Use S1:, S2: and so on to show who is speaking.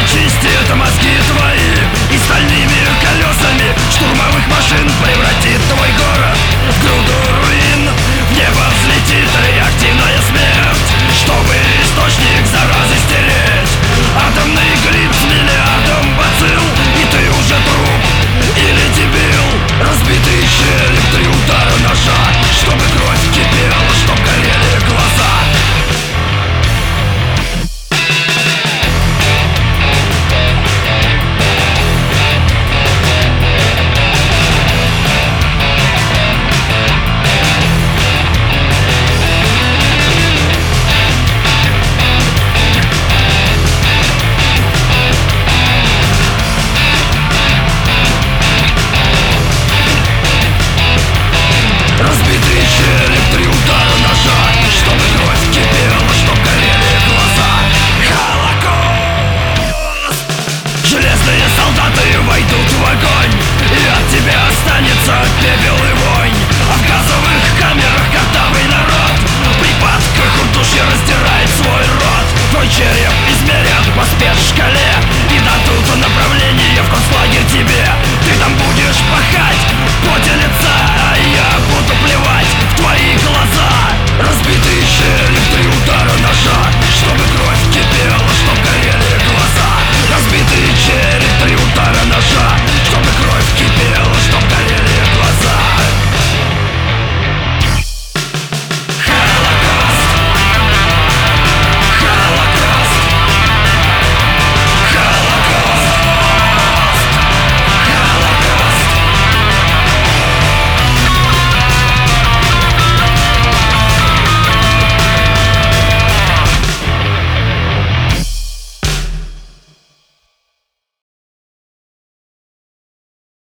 S1: прочистит мозги твои и стальными колесами штурмовых машин превратит твой город в груду руин. В небо взлетит реактивная смерть, чтобы источник заразы стереть. Атомный глип с миллиардом бацилл, и ты уже труп или дебил. Разбитые щели, 3 удара ножа, чтобы кровь кипела, чтоб горели глаза. Разбитые щели, 3 удара ножа, чтобы кровь кипела, чтоб горели глаза. Холокост! Железные солдаты войдут в огонь, и от тебя останется пепел и вонь. А в газовых камерах картавый народ в припадках удушья раздирает свой рот. Твой череп